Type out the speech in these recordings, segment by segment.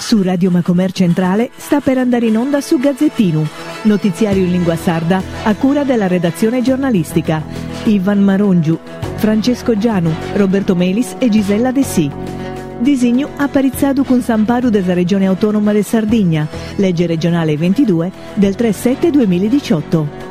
Su Radio Macomer Centrale sta per andare in onda su Gazzettino, notiziario in lingua sarda a cura della redazione giornalistica. Ivan Marongiu, Francesco Gianu, Roberto Melis e Gisella De Sì. Disegno apparizzado con Samparu della Regione Autonoma de Sardigna, legge regionale 22 del 3/7/2018.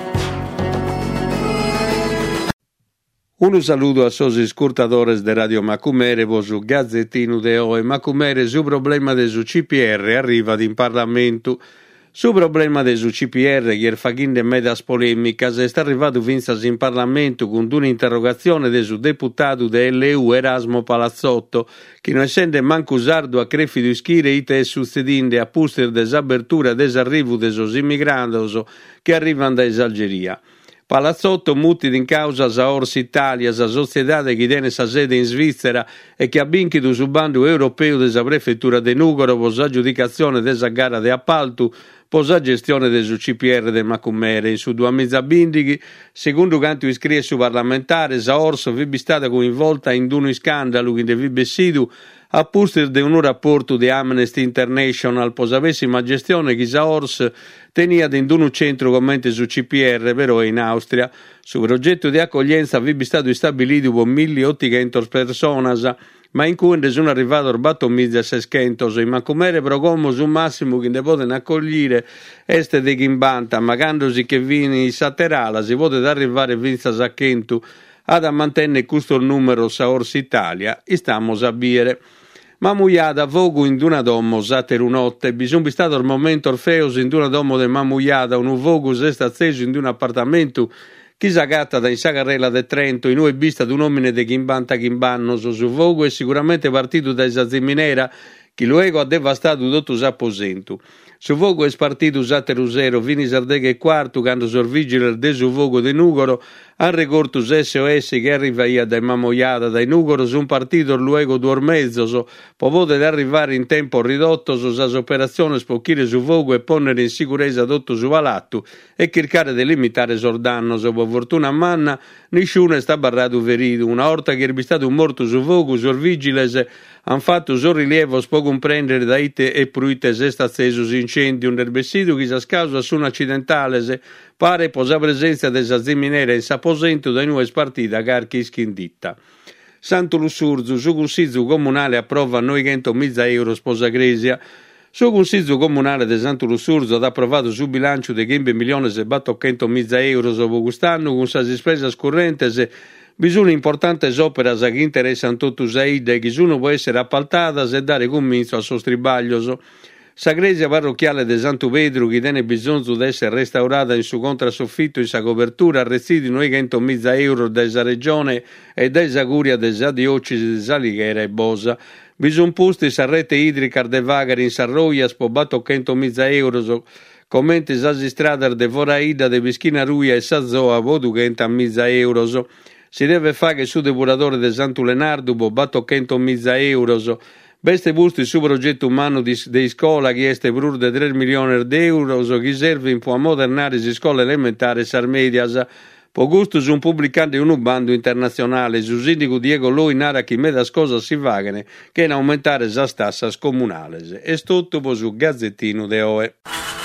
Un saluto a sosi scurtadores de Radio Macumere, vosu Gazzettino de Oe. Macumere su problema de su CPR arriva in Parlamento. Su problema de su CPR, ieri faghinde medas polemicas, è arrivato vinzas in Parlamento con un'interrogazione de su deputato de LU Erasmo Palazzotto, che non essendo manco usardo a crefido ischire ite succedinde a puster desabertura desarrivo de sos immigrandos che arrivan da Algeria. Palazzotto muti in causa a Ors Italia, a società che tiene sa sede in Svizzera e che ha vinto su bando europeo della prefettura de Nugoro per l'aggiudicazione della gara di appalto per la gestione del CPR del Macumere. In su due mezza bindighi, secondo quanto iscritto su parlamentare, sa Ors vi stata coinvolta in uno scandalo che vi bessidu a puster di un rapporto di Amnesty International posavessima gestione che sa Ors tenia dentro un centro commenti su CPR però in Austria. Su progetto di accoglienza vi stato stabilito per 1.800 persone, ma in cui sono arrivato orbato 1.600 in Macumere progomo su massimo che ne possono accogliere este de Gimbanta, magandosi che vini saterala si potete arrivare vinza Zacchento ad mantenere questo numero sa Ors Italia e stiamo a bere. Ma muiada vogu in una domo sateru notte, bisogna stato al momento orfeos in una domo de mamuiada, un vogu sesta acceso in un appartamento, chi sagatta da in Sagarrella de Trento, in ue vista d'un omine de Gimbanta Gimbannos, su vogu è sicuramente partito da Zaziminera, chi luego ha devastato tutto s'apposento. Su vogu è partito sateru zero, vini sardeghe e quarto, quando sorvigile de su vogu de Nugoro, han regorto SOS che arrivaia dai mamoiada dai Nugoro su un partito luego d'ormezzo, può poter arrivare in tempo ridotto su sa operazione spocchire su vogu e ponere in sicurezza dotto su valatto e cercare di limitare sordanno, so per fortuna manna, nessuno sta barrato verido, una orta che è stato un morto su vogu, sorvigiles, han fatto sorrilievo può comprendere da ite e pruite se sta acceso incendio nel bessido che sa causa su un accidentale pare posa presenza della zeminera in saposento da nuove partita carchi schinditta. Santo Lussurzu, su consiglio comunale approva 900.000 euro sposa Gresia. Su consiglio comunale di Santo Lussurzu ha approvato su bilancio di 15.800.000 euro dopo quest'anno con sa spesa corrente bisogna importanti opere che interessano tutto Usaid e che sono può essere appaltate e dare comincio al suo stribaglio. Sa Gresia parrocchiale di Santo Pedro che tiene bisogno di essere restaurata in suo contrassoffitto in sa copertura arrestiti 900.000 euro della regione e della curia della diocesi di Salighera e Bosa. Bisogna posti sa rete idrica de Vagari in Sarroia spobato 100.000 euro commenti sa strada de Voraida de Bischina Ruia e sa Zoa vodu 100.000 euro. Si deve fare che su depuratore di Santo Lenardo bobato 100.000 euro. Beste busti su progetto umano di scuola che este brur de 3 milioni di euro che serve in può modernare le scuole elementari sarmedias. Po gusto su un pubblicante un bando internazionale su sindaco Diego Loi nara che me da cosa si vagane che in aumentare sa tassas comunales. E tutto su Gazzettino de Oe.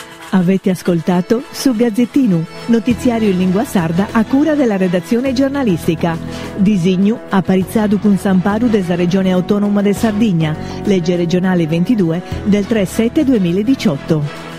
Avete ascoltato su Gazzettino, notiziario in lingua sarda a cura della redazione giornalistica. Disegno apparizzado con Samparu della Regione Autonoma de Sardigna, legge regionale 22 del 3/7/2018.